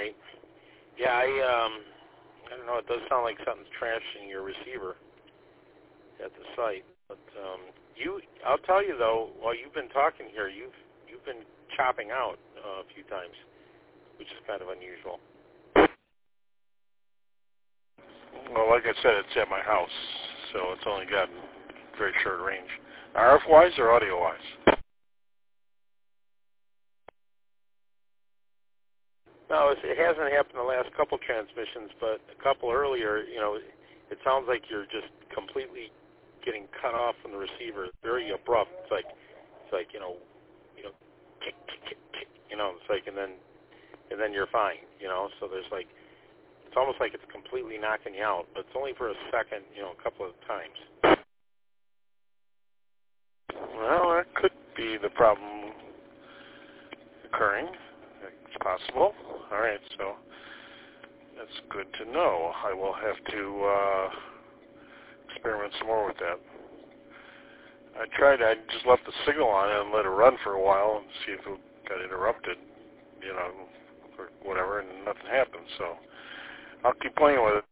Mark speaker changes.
Speaker 1: right. Yeah, I don't know. It does sound like something's trashing your receiver at the site. But I'll tell you though, while you've been talking here, you've been chopping out a few times, which is kind of unusual.
Speaker 2: Well, like I said, it's at my house, so it's only got very short range. RF-wise or audio-wise?
Speaker 1: No, it hasn't happened the last couple transmissions, but a couple earlier, it sounds like you're just completely getting cut off from the receiver. It's very abrupt. It's like tick, tick, tick, tick, it's like, and then you're fine, So there's like, it's almost like it's completely knocking you out, but it's only for a second, a couple of times.
Speaker 2: Well, that could be the problem occurring. It's possible. All right, so that's good to know. I will have to experiment some more with that. I just left the signal on it and let it run for a while and see if it got interrupted, or whatever, and nothing happened. So I'll keep playing with it.